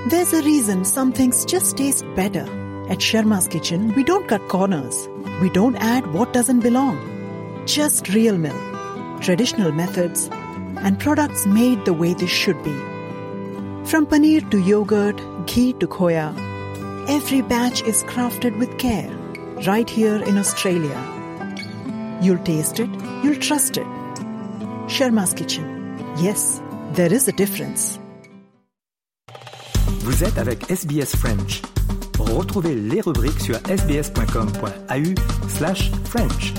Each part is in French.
There's a reason some things just taste better. At Sharma's Kitchen, we don't cut corners. We don't add what doesn't belong. Just real milk, traditional methods, and products made the way they should be. From paneer to yogurt, ghee to khoya, every batch is crafted with care, right here in Australia. You'll taste it, you'll trust it. Sharma's Kitchen. Yes, there is a difference. Vous êtes avec SBS French. Retrouvez les rubriques sur sbs.com.au/French.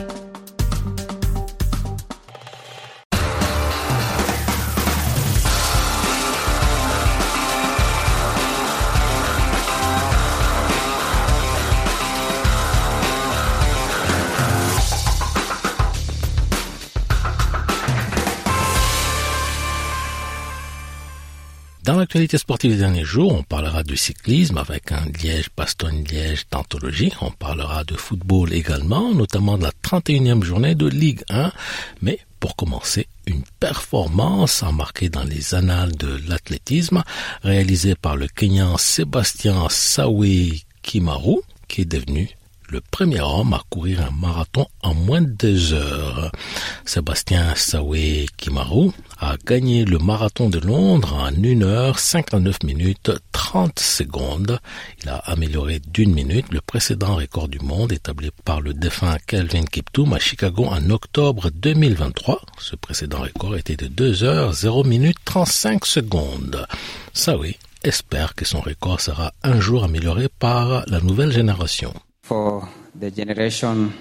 Dans l'actualité sportive des derniers jours, on parlera de cyclisme avec un Liège-Bastogne-Liège d'anthologie. On parlera de football également, notamment de la 31e journée de Ligue 1. Mais pour commencer, une performance marquée dans les annales de l'athlétisme, réalisée par le Kenyan Sébastien Sawe Kimaru, qui est devenu le premier homme à courir un marathon en moins de 2 heures. Sébastien Sawe Kimaru a gagné le marathon de Londres en 1 heure 59 minutes 30 secondes. Il a amélioré d'1 minute le précédent record du monde établi par le défunt Kelvin Kiptum à Chicago en octobre 2023. Ce précédent record était de 2 heures 0 minutes 35 secondes. Sawe espère que son record sera un jour amélioré par la nouvelle génération. For the generation,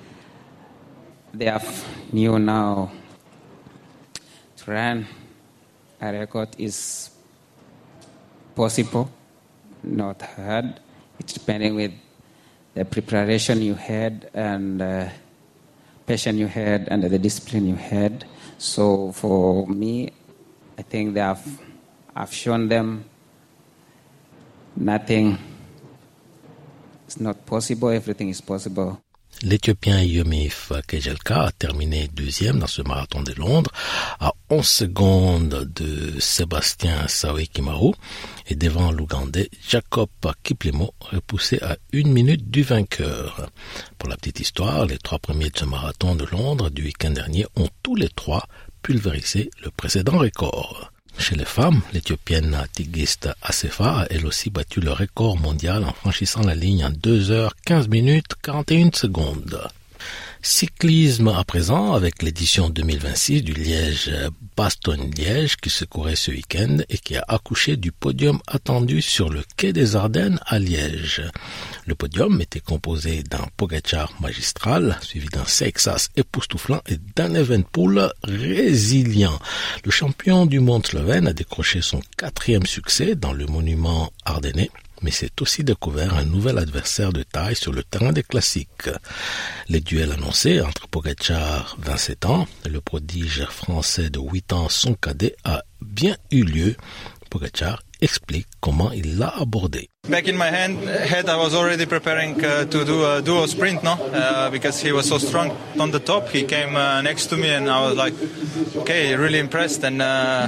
they have new now to run a record is possible, not hard. It's depending with the preparation you had and the passion you had and the discipline you had. So for me, I think I've shown them nothing. It's not possible, everything is possible. L'Éthiopien Yomif Kejelka a terminé 2e dans ce marathon de Londres à 11 secondes de Sébastien Sawe Kimaru et devant l'Ougandais Jacob Kiplimo repoussé à 1 minute du vainqueur. Pour la petite histoire, les 3 premiers de ce marathon de Londres du week-end dernier ont tous les 3 pulvérisé le précédent record. Chez les femmes, l'Éthiopienne Tigist Assefa a elle aussi battu le record mondial en franchissant la ligne en 2 heures 15 minutes 41 secondes. Cyclisme à présent avec l'édition 2026 du Liège-Bastogne-Liège qui se courait ce week-end et qui a accouché du podium attendu sur le quai des Ardennes à Liège. Le podium était composé d'un Pogačar magistral, suivi d'un Seixas époustouflant et d'un Evenepoel résilient. Le champion du monde slovène a décroché son 4e succès dans le monument ardennais, mais s'est aussi découvert un nouvel adversaire de taille sur le terrain des classiques. Les duels annoncés entre Pogačar, 27 ans, et le prodige français de 8 ans, son cadet, a bien eu lieu. Pogačar explique comment il l'a abordé. Back in my head, I was already preparing to do a duo sprint, because he was so strong on the top. He came next to me, and I was like, okay, really impressed. And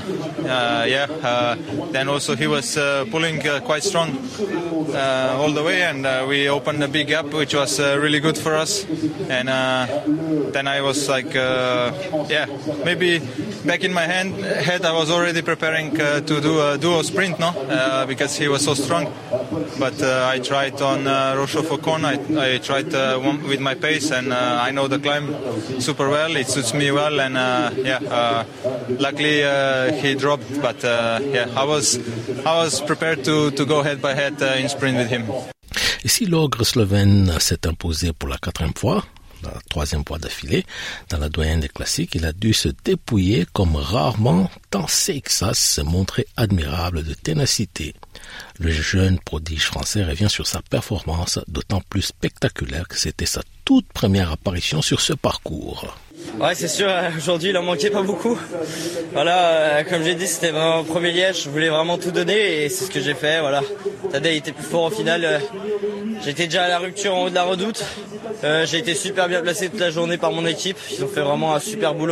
then also he was pulling quite strong all the way, and we opened a big gap, which was really good for us. And then I was like, maybe back in my head, I was already preparing to do a duo sprint, because he was so strong. But I tried on Rochefort-Con. I tried with my pace, and I know the climb super well. It suits me well, and luckily he dropped. But I was prepared to go head by head in sprint with him. Et si l'ogre slovène s'est imposé pour la 4e fois, la 3e fois d'affilée, dans la doyenne des classiques, il a dû se dépouiller comme rarement, tant Seixas s'est montré admirable de ténacité. Le jeune prodige français revient sur sa performance, d'autant plus spectaculaire que c'était sa toute première apparition sur ce parcours. Ouais, c'est sûr, aujourd'hui il en manquait pas beaucoup. Voilà, comme j'ai dit, c'était mon premier Liège, je voulais vraiment tout donner et c'est ce que j'ai fait, voilà. Tadej était plus fort au final, j'étais déjà à la rupture en haut de la redoute. J'ai été super bien placé toute la journée par mon équipe, ils ont fait vraiment un super boulot.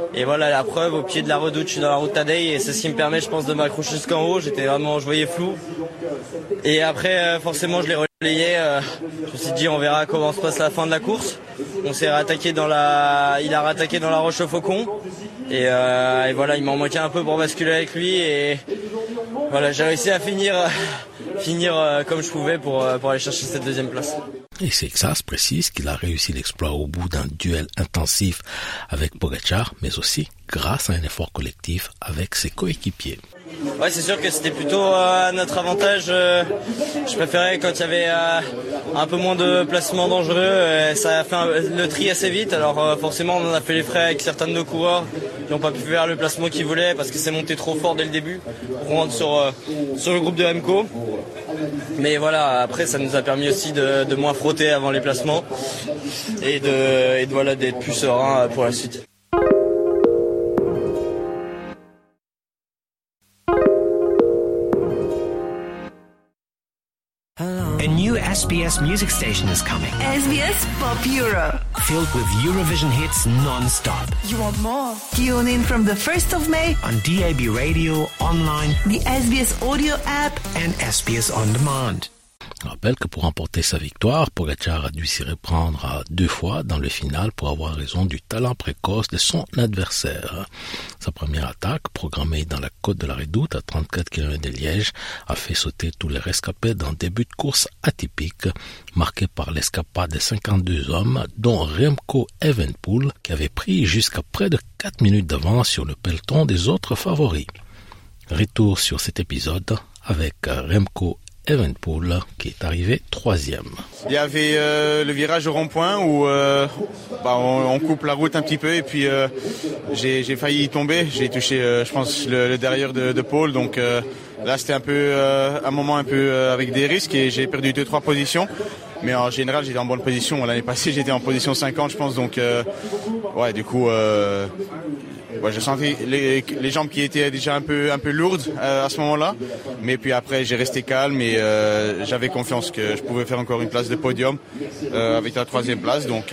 Et voilà la preuve, au pied de la redoute, je suis dans la route Tadej et c'est ce qui me permet, je pense, de m'accrocher jusqu'en haut. Je voyais flou. Et après, forcément, je l'ai relayé. Je me suis dit, on verra comment se passe la fin de la course. Il a rattaqué dans la Roche au Faucon. Et voilà, il m'en manquait un peu pour basculer avec lui. Et voilà, j'ai réussi à finir comme je pouvais pour aller chercher cette deuxième place. Et Seixas précise qu'il a réussi l'exploit au bout d'un duel intensif avec Pogačar, mais aussi grâce à un effort collectif avec ses coéquipiers. Ouais, c'est sûr que c'était plutôt à notre avantage. Je préférais quand il y avait un peu moins de placements dangereux. Ça a fait le tri assez vite. Alors forcément, on en a fait les frais avec certains de nos coureurs qui n'ont pas pu faire le placement qu'ils voulaient parce que c'est monté trop fort dès le début pour rentrer sur le groupe de Remco. Mais voilà, après ça nous a permis aussi de moins frotter avant les placements et d'être plus serein pour la suite. A new SBS music station is coming. SBS Pop Euro. Filled with Eurovision hits non-stop. You want more? Tune in from the 1st of May on DAB Radio, online, the SBS Audio app and SBS On Demand. Je rappelle que pour remporter sa victoire, Pogačar a dû s'y reprendre 2 fois dans le final pour avoir raison du talent précoce de son adversaire. Sa première attaque, programmée dans la côte de la Redoute à 34 km de Liège, a fait sauter tous les rescapés d'un début de course atypique, marqué par l'escapade de 52 hommes, dont Remco Evenepoel, qui avait pris jusqu'à près de 4 minutes d'avance sur le peloton des autres favoris. Retour sur cet épisode avec Remco Evenepoel qui est arrivé 3e. Il y avait le virage au rond-point où on coupe la route un petit peu et puis j'ai failli y tomber. J'ai touché, je pense, le derrière de Paul. Donc là, c'était un moment un peu avec des risques et j'ai perdu 2-3 positions. Mais en général, j'étais en bonne position. L'année passée, j'étais en position 50, je pense. Donc, du coup, j'ai senti les jambes qui étaient déjà un peu lourdes à ce moment-là. Mais puis après, j'ai resté calme et j'avais confiance que je pouvais faire encore une place de podium avec la 3e place. Donc,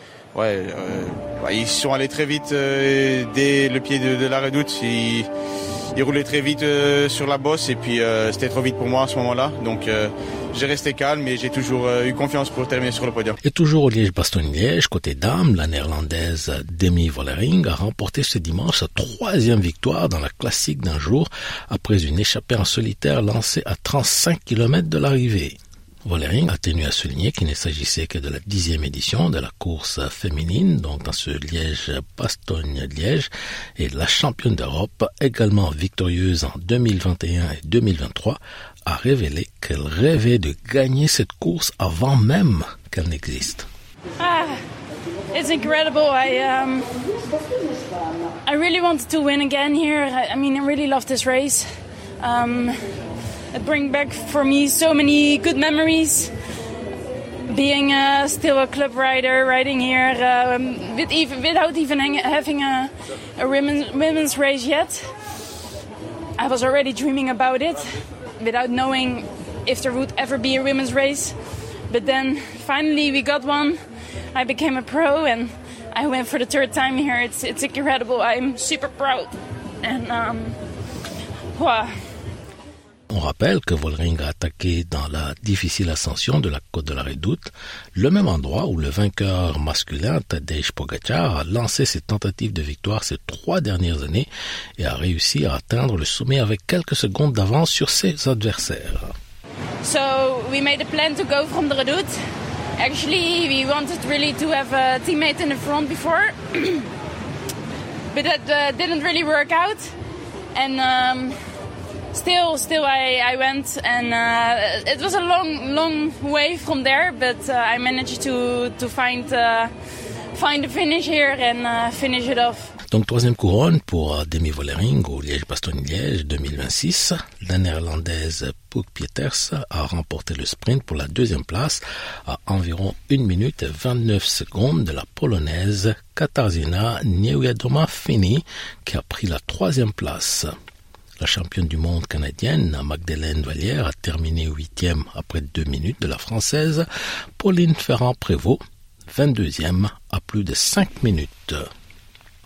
ils sont allés très vite dès le pied de la Redoute. Ils roulaient très vite sur la bosse et puis c'était trop vite pour moi à ce moment-là. Donc j'ai resté calme et j'ai toujours eu confiance pour terminer sur le podium. Et toujours au Liège-Bastogne-Liège, côté dames, la néerlandaise Demi Vollering a remporté ce dimanche sa 3e victoire dans la classique d'un jour après une échappée en solitaire lancée à 35 km de l'arrivée. Vollering a tenu à souligner qu'il ne s'agissait que de la 10e édition de la course féminine, donc dans ce Liège-Bastogne-Liège, et la championne d'Europe, également victorieuse en 2021 et 2023, a révélé qu'elle rêvait de gagner cette course avant même qu'elle n'existe. It's incredible. I really wanted to win again here. I really love this race. It brings back for me so many good memories. Being still a club rider, riding here without even having a women's race yet. I was already dreaming about it, without knowing if there would ever be a women's race. But then finally we got one. I became a pro and I went for the 3rd time here. It's incredible. I'm super proud. And On rappelle que Vollering a attaqué dans la difficile ascension de la côte de la Redoute, le même endroit où le vainqueur masculin Tadej Pogačar a lancé ses tentatives de victoire ces 3 dernières années et a réussi à atteindre le sommet avec quelques secondes d'avance sur ses adversaires. So we made a plan to go from the Redoute. Actually, we wanted really to have a teammate in the front before, but that didn't really work out. And Still, I went, and it was a long way from there. But I managed to find the finish here and finish it off. Donc 3e couronne pour Demi Vollering au Liège-Bastogne-Liège 2026. La néerlandaise Poek Pieters a remporté le sprint pour la 2e place à environ 1 minute et 29 secondes de la polonaise Katarzyna Niewiadoma-Fini qui a pris la 3e place. La championne du monde canadienne, Magdeleine Vallière, a terminé 8e après 2 minutes de la française Pauline Ferrand-Prévot, 22e à plus de 5 minutes.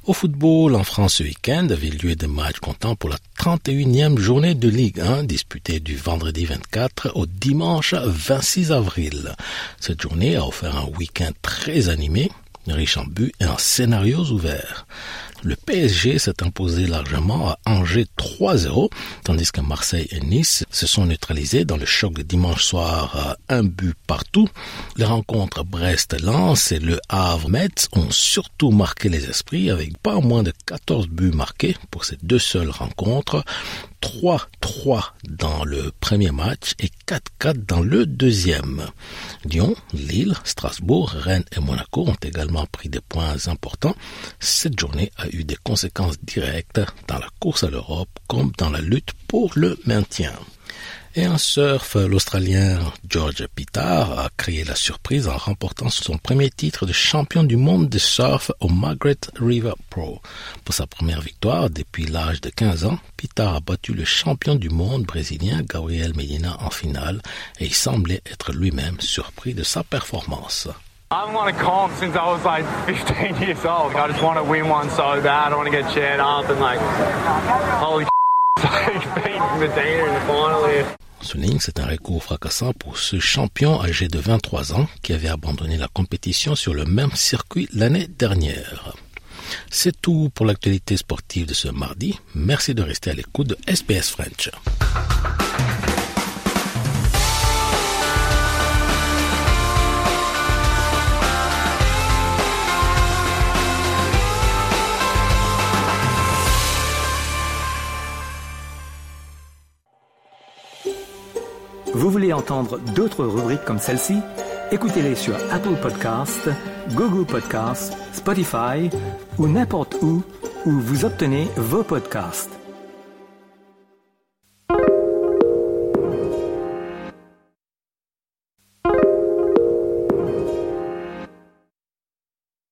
Au football, en France ce week-end, avait lieu des matchs comptant pour la 31e journée de Ligue 1, disputée du vendredi 24 au dimanche 26 avril. Cette journée a offert un week-end très animé, riche en buts et en scénarios ouverts. Le PSG s'est imposé largement à Angers 3-0, tandis que Marseille et Nice se sont neutralisés dans le choc de dimanche soir à un but partout. Les rencontres Brest-Lens et Le Havre-Metz ont surtout marqué les esprits avec pas moins de 14 buts marqués pour ces deux seules rencontres. 3-3 dans le premier match et 4-4 dans le deuxième. Lyon, Lille, Strasbourg, Rennes et Monaco ont également pris des points importants. Cette journée a eu des conséquences directes dans la course à l'Europe comme dans la lutte pour le maintien. Et en surf, l'Australien George Pittar a créé la surprise en remportant son premier titre de champion du monde de surf au Margaret River Pro. Pour sa première victoire depuis l'âge de 15 ans, Pittar a battu le champion du monde brésilien Gabriel Medina en finale et il semblait être lui-même surpris de sa performance. I haven't won a comp since I was like 15 years old. I just want to win one so bad. I want to get cheered up and like, holy beat Medina in the final here. Souligne, c'est un recours fracassant pour ce champion âgé de 23 ans qui avait abandonné la compétition sur le même circuit l'année dernière. C'est tout pour l'actualité sportive de ce mardi. Merci de rester à l'écoute de SBS French. Vous voulez entendre d'autres rubriques comme celle-ci? Écoutez-les sur Apple Podcasts, Google Podcasts, Spotify ou n'importe où vous obtenez vos podcasts.